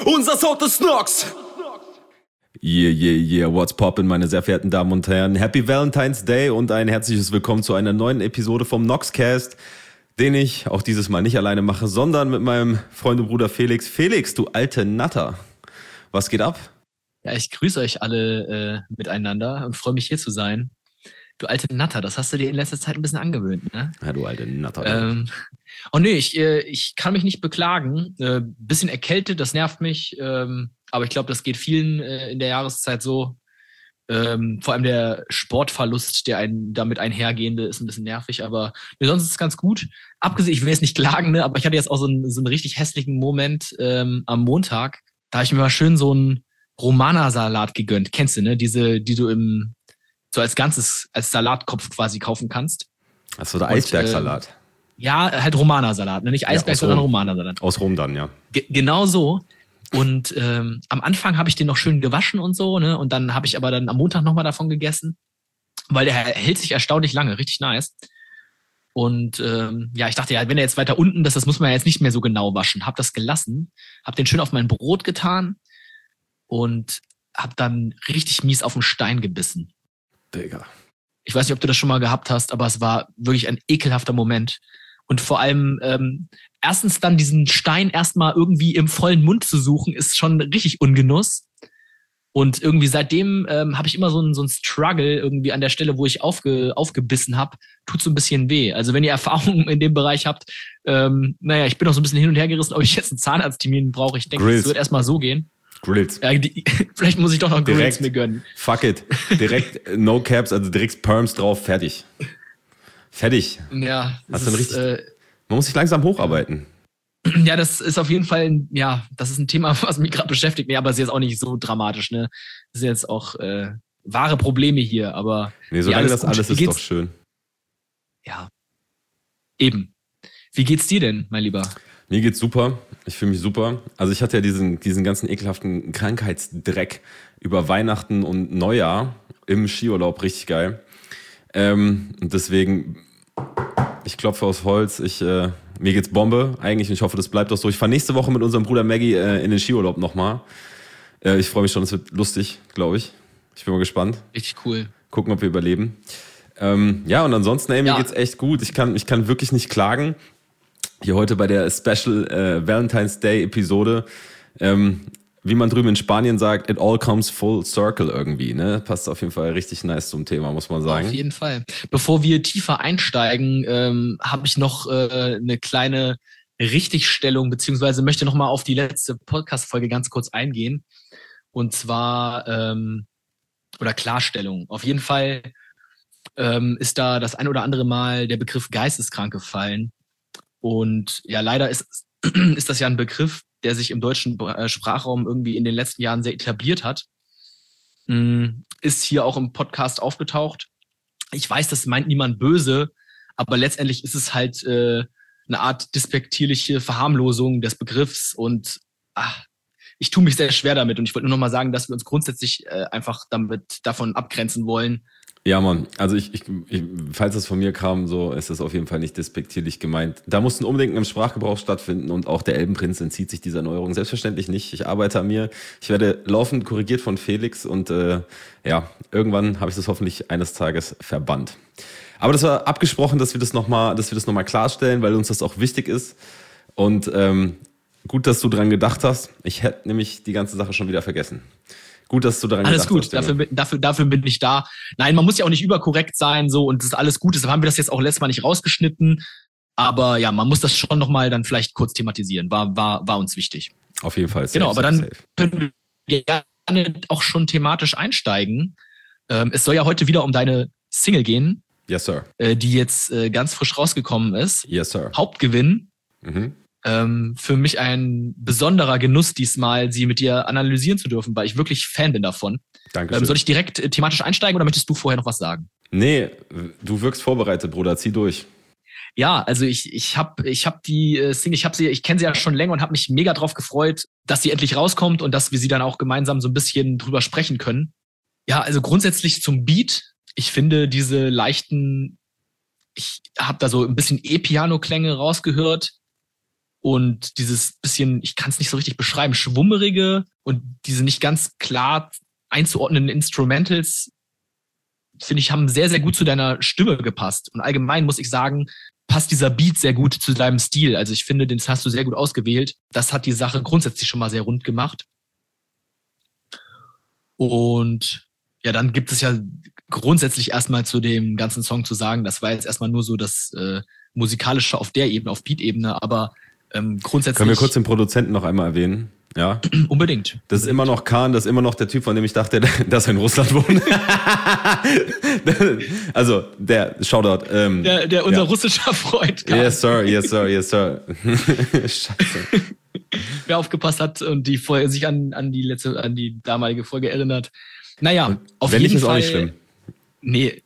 Unser Sound ist Nox! Yeah, what's poppin', meine sehr verehrten Damen und Herren. Happy Valentine's Day und ein herzliches Willkommen zu einer neuen Episode vom Noxcast, den ich auch dieses Mal nicht alleine mache, sondern mit meinem Freund und Bruder Felix. Felix, du alte Natter, was geht ab? Ja, ich grüße euch alle miteinander und freue mich hier zu sein. Du alte Natter, das hast du dir in letzter Zeit ein bisschen angewöhnt, ne? Ja, du alte Natter. Oh nee, ich kann mich nicht beklagen. Bisschen erkältet, das nervt mich. Aber ich glaube, das geht vielen in der Jahreszeit so. Vor allem der Sportverlust, der damit einhergehende, ist ein bisschen nervig. Aber nee, sonst ist es ganz gut. Abgesehen, ich will jetzt nicht klagen, ne? Aber ich hatte jetzt auch so einen richtig hässlichen Moment am Montag. Da habe ich mir mal schön so einen Romana-Salat gegönnt. Kennst du, ne? Diese, die du so als Ganzes, als Salatkopf quasi kaufen kannst. Achso, der Eisbergsalat. Ja, halt Romana-Salat, ne? Nicht Eisberg, sondern Romana-Salat. Aus Rom dann, ja. Genau so. Und am Anfang habe ich den noch schön gewaschen und so, ne? Und dann habe ich aber dann am Montag nochmal davon gegessen, weil der hält sich erstaunlich lange, richtig nice. Und ich dachte ja, wenn er jetzt weiter unten ist, das muss man ja jetzt nicht mehr so genau waschen. Hab das gelassen, hab den schön auf mein Brot getan und hab dann richtig mies auf den Stein gebissen. Digga. Ich weiß nicht, ob du das schon mal gehabt hast, aber es war wirklich ein ekelhafter Moment. Und vor allem, erstens dann diesen Stein erstmal irgendwie im vollen Mund zu suchen, ist schon richtig Ungenuss. Und irgendwie seitdem habe ich immer so einen Struggle irgendwie an der Stelle, wo ich aufgebissen habe, tut so ein bisschen weh. Also wenn ihr Erfahrungen in dem Bereich habt, ich bin auch so ein bisschen hin und her gerissen, ob ich jetzt einen Zahnarzttermin brauche. Ich denke, es wird erstmal so gehen. Grills. Vielleicht muss ich doch noch Grills mir gönnen. Fuck it. Direkt No Caps, also direkt Perms drauf, fertig. Ja, das ist man muss sich langsam hocharbeiten. Ja, das ist auf jeden Fall, das ist ein Thema, was mich gerade beschäftigt. Nee, aber es ist jetzt auch nicht so dramatisch, ne? Das sind jetzt auch wahre Probleme hier, aber... Nee, solange das alles ist doch schön. Ja, eben. Wie geht's dir denn, mein Lieber? Mir geht's super. Ich fühle mich super. Also ich hatte ja diesen ganzen ekelhaften Krankheitsdreck über Weihnachten und Neujahr im Skiurlaub. Richtig geil. Und deswegen, ich klopfe aus Holz. Mir geht's Bombe eigentlich und ich hoffe, das bleibt auch so. Ich fahre nächste Woche mit unserem Bruder Maggie in den Skiurlaub nochmal. Ich freue mich schon, es wird lustig, glaube ich. Ich bin mal gespannt. Richtig cool. Gucken, ob wir überleben. Und ansonsten, mir geht's echt gut. Ich kann wirklich nicht klagen. Hier heute bei der Special Valentine's Day Episode, wie man drüben in Spanien sagt, it all comes full circle irgendwie, ne? Passt auf jeden Fall richtig nice zum Thema, muss man sagen. Auf jeden Fall. Bevor wir tiefer einsteigen, habe ich noch eine kleine Richtigstellung, beziehungsweise möchte nochmal auf die letzte Podcast-Folge ganz kurz eingehen. Und zwar, oder Klarstellung. Auf jeden Fall ist da das ein oder andere Mal der Begriff geisteskrank gefallen. Und ja, leider ist das ja ein Begriff, der sich im deutschen Sprachraum irgendwie in den letzten Jahren sehr etabliert hat. Ist hier auch im Podcast aufgetaucht. Ich weiß, das meint niemand böse, aber letztendlich ist es halt eine Art despektierliche Verharmlosung des Begriffs und ich tue mich sehr schwer damit und ich wollte nur noch mal sagen, dass wir uns grundsätzlich einfach davon abgrenzen wollen. Ja, Mann, also ich, falls es von mir kam, so ist es auf jeden Fall nicht despektierlich gemeint. Da muss ein Umdenken im Sprachgebrauch stattfinden und auch der Elbenprinz entzieht sich dieser Neuerung. Selbstverständlich nicht. Ich arbeite an mir. Ich werde laufend korrigiert von Felix und irgendwann habe ich das hoffentlich eines Tages verbannt. Aber das war abgesprochen, dass wir das nochmal klarstellen, weil uns das auch wichtig ist. Und gut, dass du dran gedacht hast. Ich hätte nämlich die ganze Sache schon wieder vergessen. Gut, dass du daran alles gedacht hast. Alles gut, dafür bin ich da. Nein, man muss ja auch nicht überkorrekt sein so und das ist alles gut. Deshalb haben wir das jetzt auch letztes Mal nicht rausgeschnitten. Aber ja, man muss das schon nochmal dann vielleicht kurz thematisieren. War uns wichtig. Auf jeden Fall. Genau, aber dann können wir gerne auch schon thematisch einsteigen. Es soll ja heute wieder um deine Single gehen. Yes, sir. Die jetzt ganz frisch rausgekommen ist. Yes, sir. Hauptgewinn. Für mich ein besonderer Genuss diesmal, sie mit dir analysieren zu dürfen, weil ich wirklich Fan bin davon. Dankeschön. Soll ich direkt thematisch einsteigen oder möchtest du vorher noch was sagen? Nee, du wirkst vorbereitet, Bruder. Zieh durch. Ja, also ich hab die Single, ich kenne sie ja schon länger und habe mich mega drauf gefreut, dass sie endlich rauskommt und dass wir sie dann auch gemeinsam so ein bisschen drüber sprechen können. Ja, also grundsätzlich zum Beat. Ich finde diese leichten, ich habe da so ein bisschen E-Piano-Klänge rausgehört. und dieses bisschen, ich kann es nicht so richtig beschreiben, schwummerige und diese nicht ganz klar einzuordnenden Instrumentals, finde ich, haben sehr, sehr gut zu deiner Stimme gepasst. Und allgemein muss ich sagen, passt dieser Beat sehr gut zu deinem Stil. Also ich finde, den hast du sehr gut ausgewählt. Das hat die Sache grundsätzlich schon mal sehr rund gemacht. Und ja, dann gibt es ja grundsätzlich erstmal zu dem ganzen Song zu sagen, das war jetzt erstmal nur so das Musikalische auf der Ebene, auf Beat-Ebene, aber grundsätzlich... Können wir kurz den Produzenten noch einmal erwähnen? Ja. Unbedingt. Das ist immer noch Khan, das ist immer noch der Typ, von dem ich dachte, dass er in Russland wohnt. Also, der Shoutout. Unser russischer Freund. Khan. Yes, sir, yes, sir, yes, sir. Scheiße. Wer aufgepasst hat und die Folge, sich an die damalige Folge erinnert. Naja, und auf wenn jeden nicht, ist Fall. auch nicht schlimm. Nee.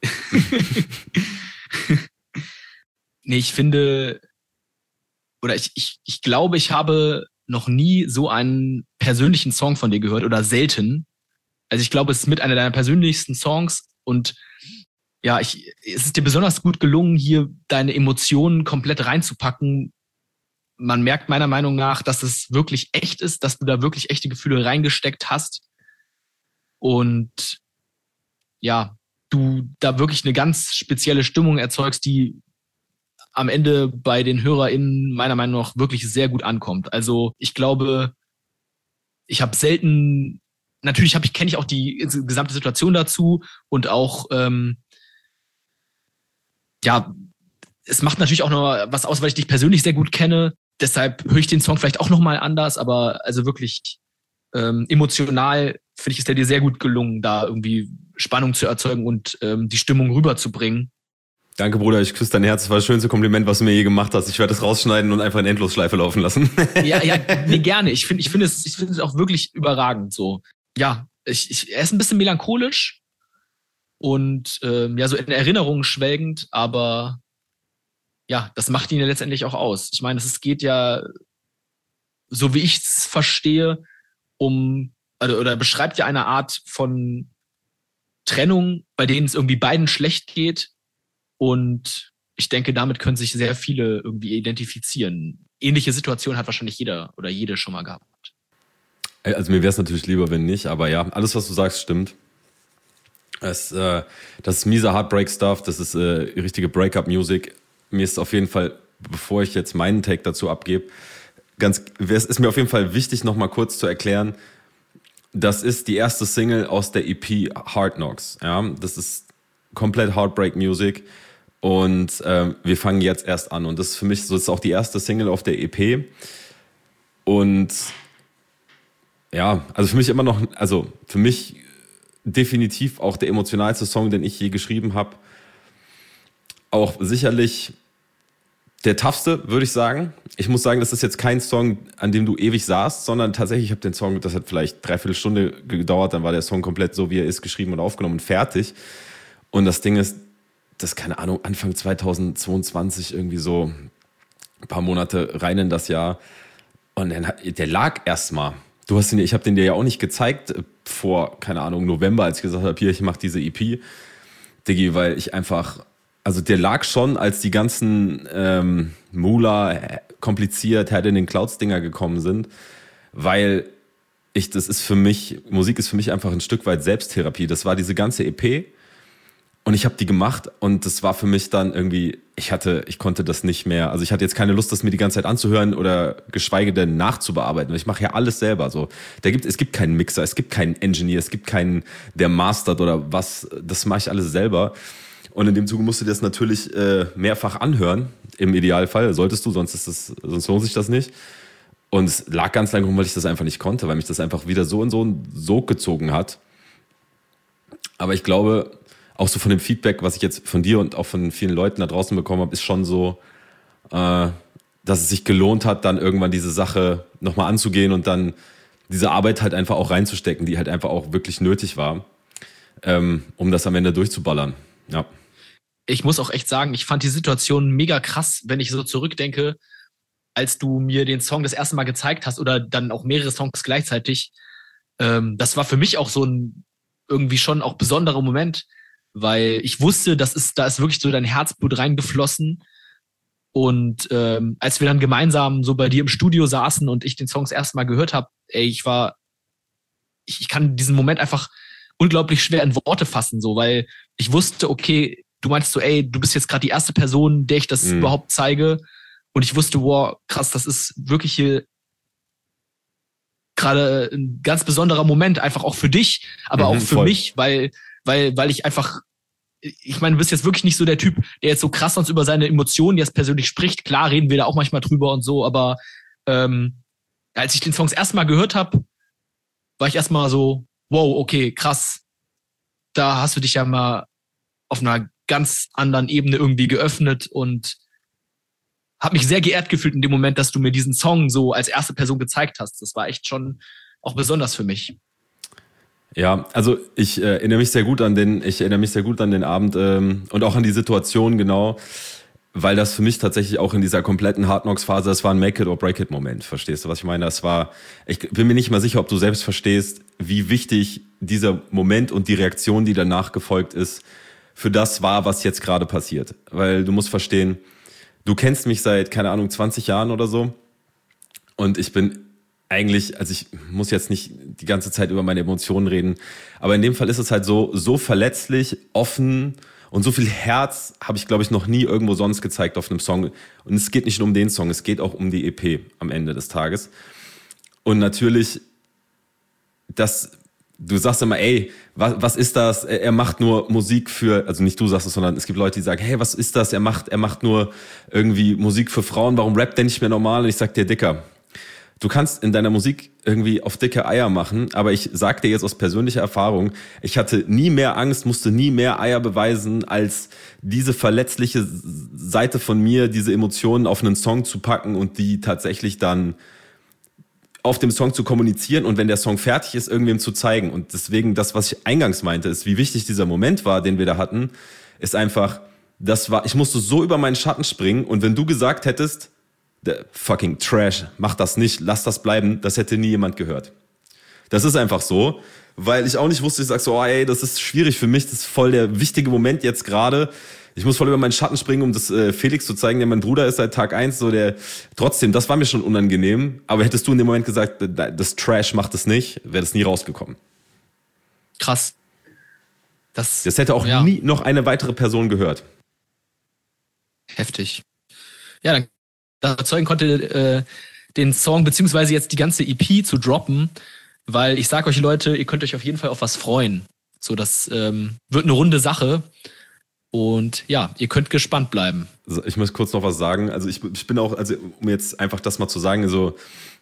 Nee, ich finde, oder ich glaube, ich habe noch nie so einen persönlichen Song von dir gehört oder selten. Also ich glaube, es ist mit einer deiner persönlichsten Songs und ja, es ist dir besonders gut gelungen, hier deine Emotionen komplett reinzupacken. Man merkt meiner Meinung nach, dass es wirklich echt ist, dass du da wirklich echte Gefühle reingesteckt hast und ja, du da wirklich eine ganz spezielle Stimmung erzeugst, die am Ende bei den HörerInnen meiner Meinung nach wirklich sehr gut ankommt. Also ich glaube, ich habe selten, natürlich kenne ich auch die gesamte Situation dazu und auch, ja, es macht natürlich auch noch was aus, weil ich dich persönlich sehr gut kenne. Deshalb höre ich den Song vielleicht auch nochmal anders, aber also wirklich emotional finde ich, ist der dir sehr gut gelungen, da irgendwie Spannung zu erzeugen und die Stimmung rüberzubringen. Danke, Bruder, ich küsse dein Herz. Das war das schönste Kompliment, was du mir je gemacht hast. Ich werde es rausschneiden und einfach in Endlosschleife laufen lassen. Ja, nee, gerne. Ich finde es auch wirklich überragend so. Ja, er ist ein bisschen melancholisch und ja, so in Erinnerungen schwelgend, aber ja, das macht ihn ja letztendlich auch aus. Ich meine, es geht ja, so wie ich es verstehe, oder beschreibt ja eine Art von Trennung, bei denen es irgendwie beiden schlecht geht. Und ich denke, damit können sich sehr viele irgendwie identifizieren. Ähnliche Situationen hat wahrscheinlich jeder oder jede schon mal gehabt. Also mir wäre es natürlich lieber, wenn nicht, aber ja, alles, was du sagst, stimmt. Das ist miese Heartbreak-Stuff, das ist richtige Break-up-Music. Mir ist auf jeden Fall, bevor ich jetzt meinen Take dazu abgebe, es ist mir auf jeden Fall wichtig, nochmal kurz zu erklären, das ist die erste Single aus der EP Hard Knocks. Ja? Das ist komplett Heartbreak-Music. Und wir fangen jetzt erst an. Und das ist für mich so, das ist auch die erste Single auf der EP. Und ja, also für mich immer noch, also für mich definitiv auch der emotionalste Song, den ich je geschrieben habe. Auch sicherlich der toughste, würde ich sagen. Ich muss sagen, das ist jetzt kein Song, an dem du ewig saßt, sondern tatsächlich, ich habe den Song, das hat vielleicht 3/4 Stunde gedauert, dann war der Song komplett so, wie er ist, geschrieben und aufgenommen und fertig. Und das Ding ist, das, keine Ahnung, Anfang 2022 irgendwie so ein paar Monate rein in das Jahr. Und dann der lag erstmal. Ich habe den dir ja auch nicht gezeigt vor, keine Ahnung, November, als ich gesagt habe, hier, ich mache diese EP, Diggi, weil ich einfach, also der lag schon, als die ganzen Mula kompliziert, Head in den Clouds-Dinger gekommen sind, weil Musik ist für mich einfach ein Stück weit Selbsttherapie. Das war diese ganze EP. Und ich habe die gemacht und das war für mich dann irgendwie, ich konnte das nicht mehr, also ich hatte jetzt keine Lust, das mir die ganze Zeit anzuhören oder geschweige denn nachzubearbeiten. Ich mache ja alles selber so. Es gibt keinen Mixer, es gibt keinen Engineer, es gibt keinen, der mastert oder was, das mache ich alles selber. Und in dem Zuge musst du dir das natürlich mehrfach anhören, im Idealfall, solltest du, sonst lohnt sich das nicht. Und es lag ganz lange rum, weil ich das einfach nicht konnte, weil mich das einfach wieder so in so einen Sog gezogen hat. Aber ich glaube, auch so von dem Feedback, was ich jetzt von dir und auch von vielen Leuten da draußen bekommen habe, ist schon so, dass es sich gelohnt hat, dann irgendwann diese Sache nochmal anzugehen und dann diese Arbeit halt einfach auch reinzustecken, die halt einfach auch wirklich nötig war, um das am Ende durchzuballern. Ja. Ich muss auch echt sagen, ich fand die Situation mega krass, wenn ich so zurückdenke, als du mir den Song das erste Mal gezeigt hast oder dann auch mehrere Songs gleichzeitig. Das war für mich auch so ein irgendwie schon auch besonderer Moment, weil ich wusste, da ist wirklich so dein Herzblut reingeflossen Und als wir dann gemeinsam so bei dir im Studio saßen und ich den Song das erste Mal gehört habe, ich kann diesen Moment einfach unglaublich schwer in Worte fassen, so, weil ich wusste, okay, du meintest so, du bist jetzt gerade die erste Person, der ich das überhaupt zeige. Und ich wusste, wow, krass, das ist wirklich hier gerade ein ganz besonderer Moment, einfach auch für dich, aber auch für mich, weil ich einfach, ich meine, du bist jetzt wirklich nicht so der Typ, der jetzt so krass sonst über seine Emotionen jetzt persönlich spricht. Klar reden wir da auch manchmal drüber und so, aber als ich den Song das erste Mal gehört habe, war ich erstmal so, wow, okay, krass. Da hast du dich ja mal auf einer ganz anderen Ebene irgendwie geöffnet und habe mich sehr geehrt gefühlt in dem Moment, dass du mir diesen Song so als erste Person gezeigt hast. Das war echt schon auch besonders für mich. Ja, also ich erinnere mich sehr gut an den Abend und auch an die Situation, genau, weil das für mich tatsächlich auch in dieser kompletten Hard Knocks Phase, das war ein Make it or break it Moment, verstehst du, was ich meine? Ich bin mir nicht mal sicher, ob du selbst verstehst, wie wichtig dieser Moment und die Reaktion, die danach gefolgt ist, für das war, was jetzt gerade passiert. Weil du musst verstehen, du kennst mich seit, keine Ahnung, 20 Jahren oder so und ich bin eigentlich, also ich muss jetzt nicht die ganze Zeit über meine Emotionen reden, aber in dem Fall ist es halt so verletzlich, offen und so viel Herz habe ich, glaube ich, noch nie irgendwo sonst gezeigt auf einem Song. Und es geht nicht nur um den Song, es geht auch um die EP am Ende des Tages. Und natürlich, du sagst immer, was ist das? Er macht nur Musik für, also nicht du sagst es, sondern es gibt Leute, die sagen, hey, was ist das? Er macht nur irgendwie Musik für Frauen, warum rappt der nicht mehr normal? Und ich sag dir, Dicker, du kannst in deiner Musik irgendwie auf dicke Eier machen, aber ich sag dir jetzt aus persönlicher Erfahrung, ich hatte nie mehr Angst, musste nie mehr Eier beweisen, als diese verletzliche Seite von mir, diese Emotionen auf einen Song zu packen und die tatsächlich dann auf dem Song zu kommunizieren und wenn der Song fertig ist, irgendwem zu zeigen. Und deswegen, das, was ich eingangs meinte, ist, wie wichtig dieser Moment war, den wir da hatten, ist einfach, ich musste so über meinen Schatten springen und wenn du gesagt hättest, fucking Trash, mach das nicht, lass das bleiben, das hätte nie jemand gehört. Das ist einfach so, weil ich auch nicht wusste, ich sag so, das ist schwierig für mich, das ist voll der wichtige Moment jetzt gerade. Ich muss voll über meinen Schatten springen, um das Felix zu zeigen, der mein Bruder ist seit Tag 1, trotzdem, das war mir schon unangenehm, aber hättest du in dem Moment gesagt, das Trash macht es nicht, wäre das nie rausgekommen. Krass. Das hätte auch nie noch eine weitere Person gehört. Heftig. Ja, dann erzeugen konnte, den Song beziehungsweise jetzt die ganze EP zu droppen, weil ich sag euch Leute, ihr könnt euch auf jeden Fall auf was freuen. So, das wird eine runde Sache und ja, ihr könnt gespannt bleiben. Also ich muss kurz noch was sagen. Also ich bin auch, also um jetzt einfach das mal zu sagen, so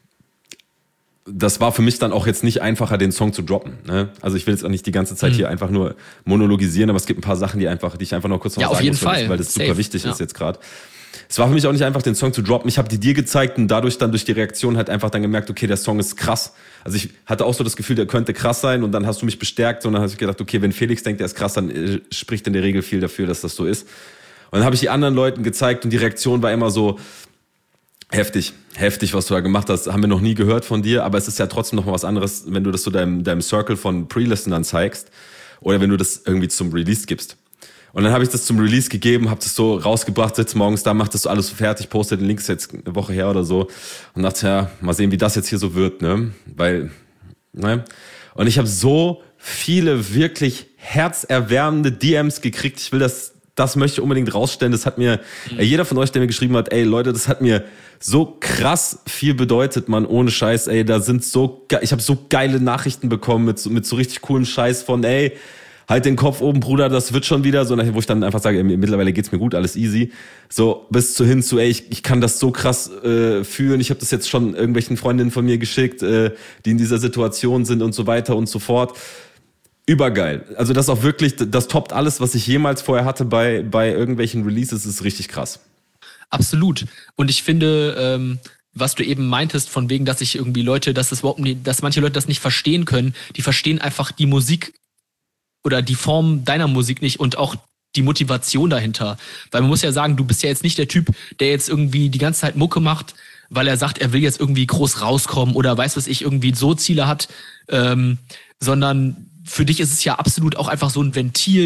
das war für mich dann auch jetzt nicht einfacher, den Song zu droppen. Ne? Also ich will jetzt auch nicht die ganze Zeit hier einfach nur monologisieren, aber es gibt ein paar Sachen, die ich einfach noch kurz noch sagen muss, weil das super wichtig ist jetzt gerade. Es war für mich auch nicht einfach, den Song zu droppen. Ich habe die dir gezeigt und dadurch dann durch die Reaktion halt einfach dann gemerkt, okay, der Song ist krass. Also ich hatte auch so das Gefühl, der könnte krass sein und dann hast du mich bestärkt und dann habe ich gedacht, okay, wenn Felix denkt, der ist krass, dann spricht in der Regel viel dafür, dass das so ist. Und dann habe ich die anderen Leuten gezeigt und die Reaktion war immer so heftig, was du da gemacht hast. Haben wir noch nie gehört von dir, aber es ist ja trotzdem noch mal was anderes, wenn du das so deinem Circle von Pre-Listenern zeigst oder wenn du das irgendwie zum Release gibst. Und dann habe ich das zum Release gegeben, habe das so rausgebracht, sitze morgens da, mach das so alles so fertig, poste den Links jetzt eine Woche her oder so und dachte, ja, mal sehen, wie das jetzt hier so wird, ne? Weil, ne? Und ich habe so viele wirklich herzerwärmende DMs gekriegt. Ich will das möchte ich unbedingt rausstellen. Das hat mir, jeder von euch, der mir geschrieben hat, Leute, das hat mir so krass viel bedeutet, Mann, ohne Scheiß, ich habe so geile Nachrichten bekommen mit so richtig coolen Scheiß von, halt den Kopf oben, Bruder, das wird schon wieder so, wo ich dann einfach sage, mittlerweile geht's mir gut, alles easy. So bis hin zu, ich kann das so krass fühlen. Ich habe das jetzt schon irgendwelchen Freundinnen von mir geschickt, die in dieser Situation sind und so weiter und so fort. Übergeil. Also das auch wirklich, das toppt alles, was ich jemals vorher hatte bei irgendwelchen Releases, ist richtig krass. Absolut. Und ich finde, was du eben meintest, von wegen, dass ich irgendwie dass manche Leute das nicht verstehen können, die verstehen einfach die Musik oder die Form deiner Musik nicht und auch die Motivation dahinter. Weil man muss ja sagen, du bist ja jetzt nicht der Typ, der jetzt irgendwie die ganze Zeit Mucke macht, weil er sagt, er will jetzt irgendwie groß rauskommen oder weiß was ich, irgendwie so Ziele hat, sondern für dich ist es ja absolut auch einfach so ein Ventil,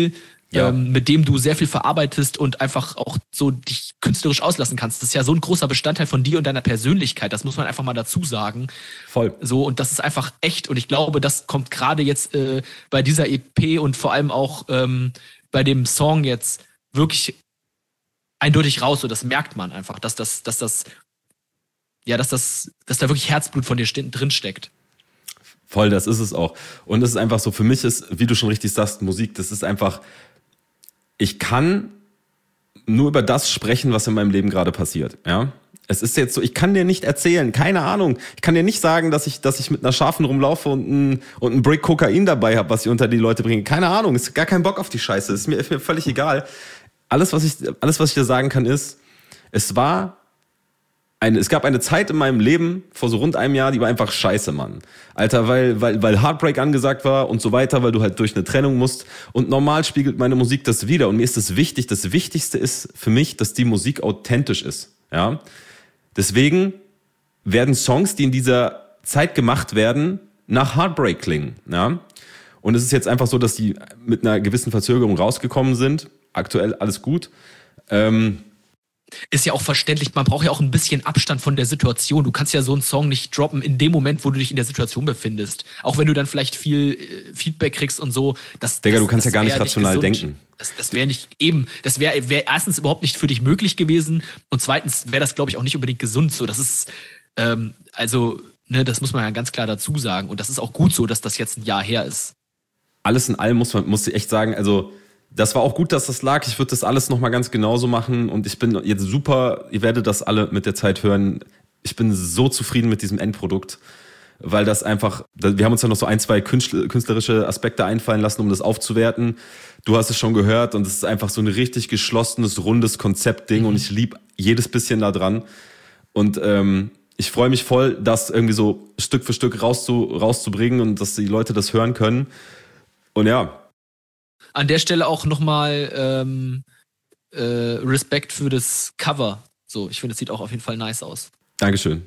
Ja. mit dem du sehr viel verarbeitest und einfach auch so dich künstlerisch auslassen kannst. Das ist ja so ein großer Bestandteil von dir und deiner Persönlichkeit. Das muss man einfach mal dazu sagen. Voll. So, und das ist einfach echt. Und ich glaube, das kommt gerade jetzt bei dieser EP und vor allem auch bei dem Song jetzt wirklich eindeutig raus. So, das merkt man einfach, dass da wirklich Herzblut von dir drin steckt. Voll, das ist es auch. Und es ist einfach so, für mich ist, wie du schon richtig sagst, Musik, das ist einfach, ich kann nur über das sprechen, was in meinem Leben gerade passiert. Ja? Es ist jetzt so, ich kann dir nicht erzählen, keine Ahnung. Ich kann dir nicht sagen, dass ich mit einer Schafen rumlaufe und einen Brick Kokain dabei habe, was ich unter die Leute bringe. Keine Ahnung, ist gar kein Bock auf die Scheiße. Ist mir völlig egal. Alles, was ich dir sagen kann, ist, es gab eine Zeit in meinem Leben, vor so rund einem Jahr, die war einfach scheiße, Mann. Alter, weil Heartbreak angesagt war und so weiter, weil du halt durch eine Trennung musst. Und normal spiegelt meine Musik das wider. Und mir ist das wichtig. Das Wichtigste ist für mich, dass die Musik authentisch ist. Ja? Deswegen werden Songs, die in dieser Zeit gemacht werden, nach Heartbreak klingen. Ja? Und es ist jetzt einfach so, dass die mit einer gewissen Verzögerung rausgekommen sind. Aktuell alles gut. Ist ja auch verständlich, man braucht ja auch ein bisschen Abstand von der Situation. Du kannst ja so einen Song nicht droppen in dem Moment, wo du dich in der Situation befindest. Auch wenn du dann vielleicht viel Feedback kriegst und so. Digga, du kannst ja gar nicht rational denken. Das wäre nicht eben, das wäre erstens überhaupt nicht für dich möglich gewesen und zweitens wäre das, glaube ich, auch nicht unbedingt gesund. So, das ist, das muss man ja ganz klar dazu sagen. Und das ist auch gut so, dass das jetzt ein Jahr her ist. Alles in allem muss ich echt sagen, also das war auch gut, dass das lag. Ich würde das alles nochmal ganz genauso machen. Und ich bin jetzt super, ihr werdet das alle mit der Zeit hören. Ich bin so zufrieden mit diesem Endprodukt, weil das einfach, wir haben uns ja noch so 1, 2 künstlerische Aspekte einfallen lassen, um das aufzuwerten. Du hast es schon gehört und es ist einfach so ein richtig geschlossenes, rundes Konzeptding und ich liebe jedes bisschen da dran. Und ich freue mich voll, das irgendwie so Stück für Stück rauszubringen und dass die Leute das hören können. Und ja. An der Stelle auch nochmal Respekt für das Cover. So, ich finde, es sieht auch auf jeden Fall nice aus. Dankeschön.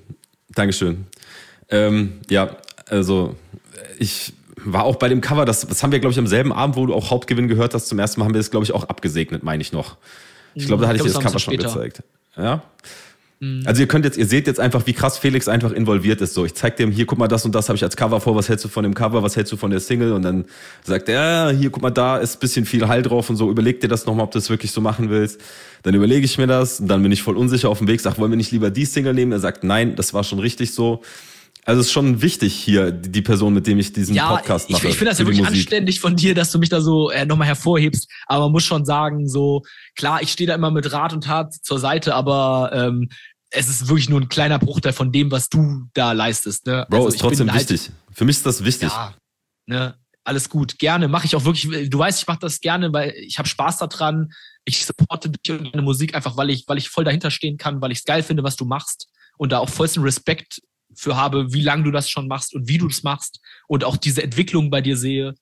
Ja, also ich war auch bei dem Cover, das haben wir, glaube ich, am selben Abend, wo du auch Hauptgewinn gehört hast, zum ersten Mal haben wir das, glaube ich, auch abgesegnet, meine ich noch. Ich glaube, da hatte ich dir das Cover schon gezeigt. Ja. Also ihr seht jetzt einfach, wie krass Felix einfach involviert ist. So, ich zeig dem hier, guck mal, das und das habe ich als Cover vor, was hältst du von dem Cover, was hältst du von der Single? Und dann sagt er, ja, hier, guck mal, da ist ein bisschen viel Hall drauf und so, überleg dir das nochmal, ob du das wirklich so machen willst. Dann überlege ich mir das und dann bin ich voll unsicher auf dem Weg, sag, wollen wir nicht lieber die Single nehmen? Er sagt, nein, das war schon richtig so. Also es ist schon wichtig hier, die Person, mit dem ich diesen Podcast mache. Ich finde das ja wirklich anständig von dir, dass du mich da so nochmal hervorhebst. Aber man muss schon sagen, so, klar, ich stehe da immer mit Rat und Tat zur Seite, aber es ist wirklich nur ein kleiner Bruchteil von dem, was du da leistest. Ne? Bro, also ist trotzdem wichtig. Für mich ist das wichtig. Ja, ne? Alles gut. Gerne, mache ich auch wirklich. Du weißt, ich mache das gerne, weil ich habe Spaß daran. Ich supporte dich und deine Musik einfach, weil ich voll dahinter stehen kann, weil ich es geil finde, was du machst und da auch vollsten Respekt für habe, wie lange du das schon machst und wie du das machst und auch diese Entwicklung bei dir sehe.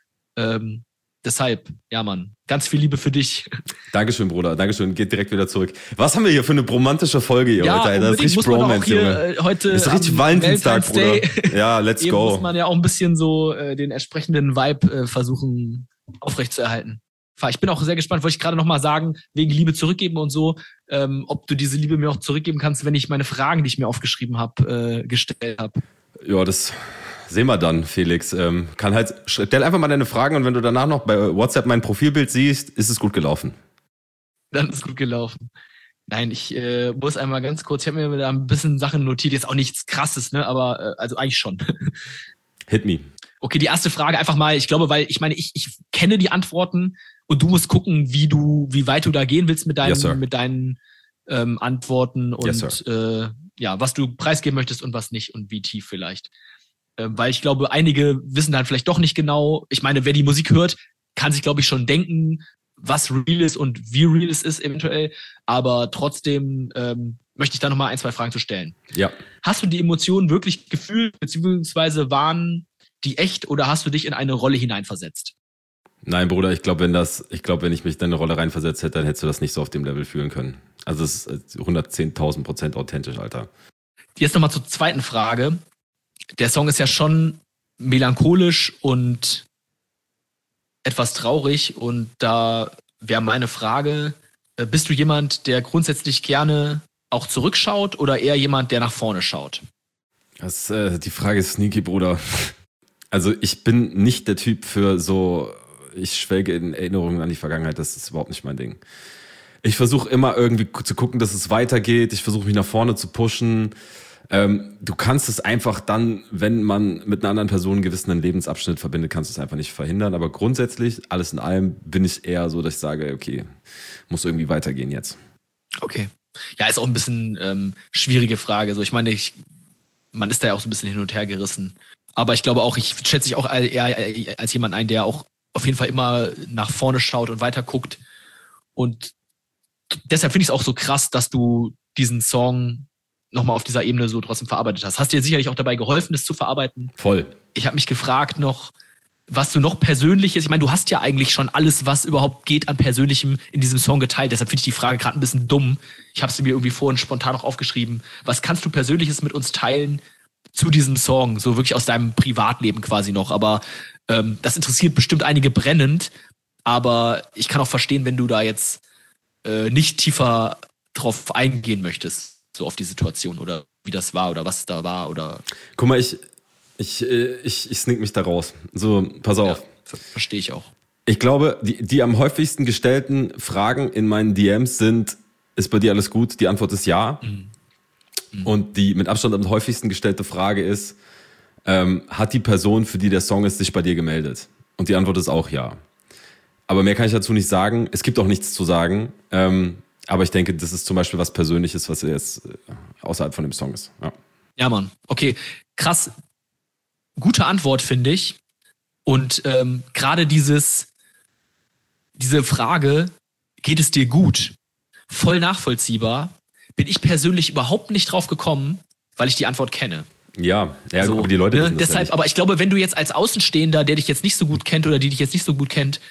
Deshalb, ja Mann, ganz viel Liebe für dich. Dankeschön, Bruder, Dankeschön. Geht direkt wieder zurück. Was haben wir hier für eine romantische Folge hier heute? Alter? Das ist richtig Bromance, Junge. Heute das ist richtig Valentinstag, Bruder. Ja, let's go. Muss man ja auch ein bisschen so den entsprechenden Vibe versuchen aufrechtzuerhalten. Ich bin auch sehr gespannt, wollte ich gerade nochmal sagen, wegen Liebe zurückgeben und so, ob du diese Liebe mir auch zurückgeben kannst, wenn ich meine Fragen, die ich mir aufgeschrieben habe, gestellt habe. Ja, das sehen wir dann, Felix. Stell einfach mal deine Fragen und wenn du danach noch bei WhatsApp mein Profilbild siehst, ist es gut gelaufen. Dann ist es gut gelaufen. Nein, ich muss einmal ganz kurz, ich habe mir da ein bisschen Sachen notiert, jetzt auch nichts Krasses, ne, aber also eigentlich schon. Hit me. Okay, die erste Frage einfach mal, ich glaube, weil ich meine, ich kenne die Antworten und du musst gucken, wie weit du da gehen willst mit deinen Antworten und was du preisgeben möchtest und was nicht und wie tief vielleicht. Weil ich glaube, einige wissen dann vielleicht doch nicht genau. Ich meine, wer die Musik hört, kann sich, glaube ich, schon denken, was real ist und wie real es ist eventuell. Aber trotzdem möchte ich da nochmal 1, 2 Fragen zu stellen. Ja. Hast du die Emotionen wirklich gefühlt, beziehungsweise waren die echt oder hast du dich in eine Rolle hineinversetzt? Nein, Bruder, ich glaube, wenn ich mich in eine Rolle reinversetzt hätte, dann hättest du das nicht so auf dem Level fühlen können. Also es ist 110.000% authentisch, Alter. Jetzt nochmal zur zweiten Frage. Der Song ist ja schon melancholisch und etwas traurig und da wäre meine Frage, bist du jemand, der grundsätzlich gerne auch zurückschaut oder eher jemand, der nach vorne schaut? Die Frage ist sneaky, Bruder. Also ich bin nicht der Typ für so, ich schwelge in Erinnerungen an die Vergangenheit, das ist überhaupt nicht mein Ding. Ich versuche immer irgendwie zu gucken, dass es weitergeht, ich versuche mich nach vorne zu pushen. Du kannst es einfach dann, wenn man mit einer anderen Person einen gewissen Lebensabschnitt verbindet, kannst du es einfach nicht verhindern. Aber grundsätzlich, alles in allem, bin ich eher so, dass ich sage, okay, muss irgendwie weitergehen jetzt. Okay. Ja, ist auch ein bisschen schwierige Frage. So, ich meine, man ist da ja auch so ein bisschen hin und her gerissen. Aber ich glaube auch, ich schätze dich auch eher als jemand ein, der auch auf jeden Fall immer nach vorne schaut und weiter guckt. Und deshalb finde ich es auch so krass, dass du diesen Song nochmal auf dieser Ebene so trotzdem verarbeitet hast. Hast dir sicherlich auch dabei geholfen, das zu verarbeiten? Voll. Ich habe mich gefragt noch, was du noch Persönliches, ich meine, du hast ja eigentlich schon alles, was überhaupt geht an Persönlichem in diesem Song geteilt. Deshalb finde ich die Frage gerade ein bisschen dumm. Ich habe sie mir irgendwie vorhin spontan noch aufgeschrieben. Was kannst du Persönliches mit uns teilen zu diesem Song? So wirklich aus deinem Privatleben quasi noch. Aber das interessiert bestimmt einige brennend. Aber ich kann auch verstehen, wenn du da jetzt nicht tiefer drauf eingehen möchtest. So auf die Situation oder wie das war oder was da war oder. Guck mal, ich sneak mich da raus. So, pass auf. Ja, verstehe ich auch. Ich glaube, die am häufigsten gestellten Fragen in meinen DMs sind, ist bei dir alles gut? Die Antwort ist ja. Und die mit Abstand am häufigsten gestellte Frage ist, hat die Person, für die der Song ist, sich bei dir gemeldet? Und die Antwort ist auch ja. Aber mehr kann ich dazu nicht sagen. Es gibt auch nichts zu sagen. Aber ich denke, das ist zum Beispiel was Persönliches, was jetzt außerhalb von dem Song ist. Ja, Mann. Okay, krass. Gute Antwort, finde ich. Und gerade diese Frage, geht es dir gut? Voll nachvollziehbar. Bin ich persönlich überhaupt nicht drauf gekommen, weil ich die Antwort kenne. Ja, so, aber die Leute wissen das deshalb, ja nicht. Aber ich glaube, wenn du jetzt als Außenstehender, der dich jetzt nicht so gut kennt oder die dich jetzt nicht so gut kennt,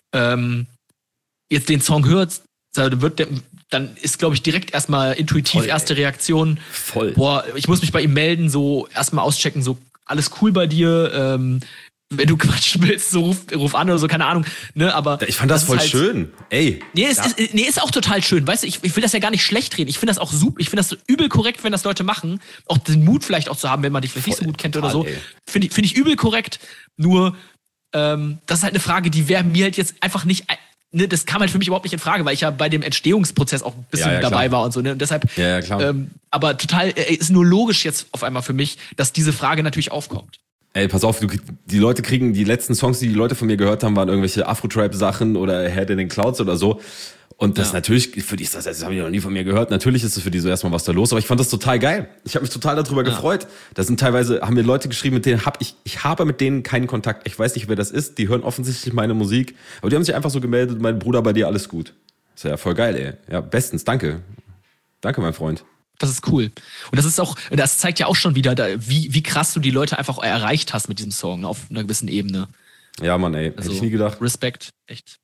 jetzt den Song hört, dann ist, glaube ich, direkt erstmal intuitiv voll, erste Reaktion. Voll. Boah, ich muss mich bei ihm melden, so erstmal auschecken, so alles cool bei dir. Wenn du quatschen willst, so ruf an oder so, keine Ahnung. Ne, aber ich fand das voll halt schön. Ey. Nee, ist auch total schön. Weißt du, ich will das ja gar nicht schlecht reden. Ich finde das auch super. Ich finde das so übel korrekt, wenn das Leute machen. Auch den Mut vielleicht auch zu haben, wenn man dich vielleicht nicht so gut kennt total, oder so. Finde ich übel korrekt. Nur, das ist halt eine Frage, die wäre mir halt jetzt einfach nicht. Ne, das kam halt für mich überhaupt nicht in Frage, weil ich ja bei dem Entstehungsprozess auch ein bisschen dabei war und so. Ne? Und deshalb, klar. Aber total, ist nur logisch jetzt auf einmal für mich, dass diese Frage natürlich aufkommt. Ey, pass auf, die Leute kriegen, die letzten Songs, die Leute von mir gehört haben, waren irgendwelche Afro-Trap-Sachen oder Head in den Clouds oder so. Und das natürlich, für die ist das haben die noch nie von mir gehört. Natürlich ist es für die so erstmal was da los, aber ich fand das total geil. Ich habe mich total darüber gefreut. Da sind teilweise, haben mir Leute geschrieben, mit denen ich habe mit denen keinen Kontakt. Ich weiß nicht, wer das ist. Die hören offensichtlich meine Musik. Aber die haben sich einfach so gemeldet, mein Bruder, bei dir alles gut. Ist ja voll geil, ey. Ja, bestens, danke. Danke, mein Freund. Das ist cool. Und das zeigt ja auch schon wieder, wie krass du die Leute einfach erreicht hast mit diesem Song auf einer gewissen Ebene. Ja, Mann, ey. Hätte ich nie gedacht. Respekt, echt.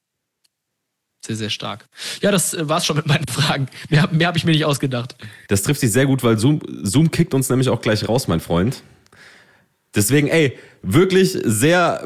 Sehr, sehr stark. Ja, das war's schon mit meinen Fragen. Mehr habe ich mir nicht ausgedacht. Das trifft sich sehr gut, weil Zoom kickt uns nämlich auch gleich raus, mein Freund. Deswegen, ey, wirklich sehr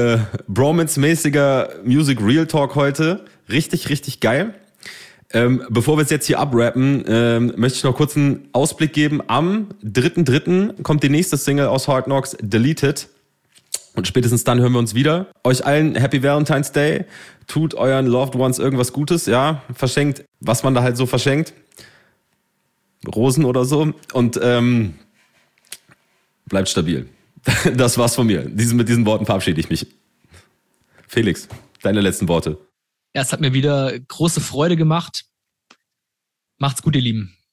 Bromance-mäßiger Music Real Talk heute. Richtig, richtig geil. Bevor wir es jetzt hier abrappen, möchte ich noch kurz einen Ausblick geben. Am 3.3. kommt die nächste Single aus Hard Knocks, Deleted. Und spätestens dann hören wir uns wieder. Euch allen Happy Valentine's Day. Tut euren Loved Ones irgendwas Gutes, ja. Verschenkt, was man da halt so verschenkt. Rosen oder so. Und bleibt stabil. Das war's von mir. Mit diesen Worten verabschiede ich mich. Felix, deine letzten Worte. Ja, es hat mir wieder große Freude gemacht. Macht's gut, ihr Lieben.